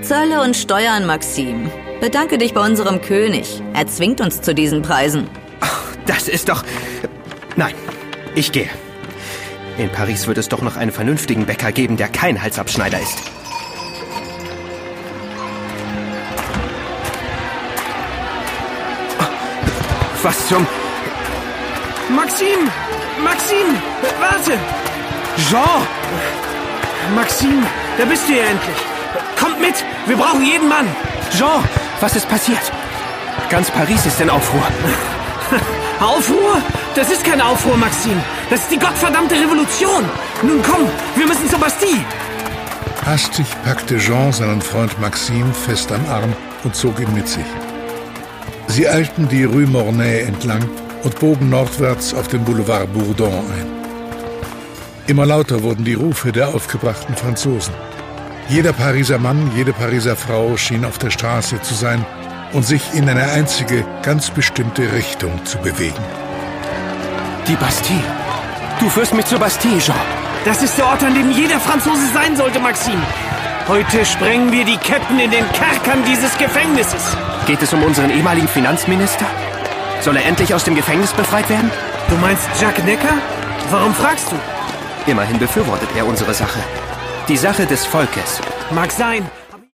Zölle und Steuern, Maxim. Bedanke dich bei unserem König. Er zwingt uns zu diesen Preisen. Das ist doch... Nein, ich gehe. In Paris wird es doch noch einen vernünftigen Bäcker geben, der kein Halsabschneider ist. Was zum... Maxim! Maxim! Warte! Jean! Maxim, da bist du ja endlich. Kommt mit! Wir brauchen jeden Mann! Jean, was ist passiert? Ganz Paris ist in Aufruhr. Aufruhr? Das ist kein Aufruhr, Maxim. Das ist die gottverdammte Revolution. Nun komm, wir müssen zur Bastille. Hastig packte Jean seinen Freund Maxim fest am Arm und zog ihn mit sich. Sie eilten die Rue Mornay entlang und bogen nordwärts auf den Boulevard Bourdon ein. Immer lauter wurden die Rufe der aufgebrachten Franzosen. Jeder Pariser Mann, jede Pariser Frau schien auf der Straße zu sein und sich in eine einzige, ganz bestimmte Richtung zu bewegen. Die Bastille. Du führst mich zur Bastille, Jean. Das ist der Ort, an dem jeder Franzose sein sollte, Maxim. Heute sprengen wir die Ketten in den Kerkern dieses Gefängnisses. Geht es um unseren ehemaligen Finanzminister? Soll er endlich aus dem Gefängnis befreit werden? Du meinst Jacques Necker? Warum fragst du? Immerhin befürwortet er unsere Sache. Die Sache des Volkes. Mag sein,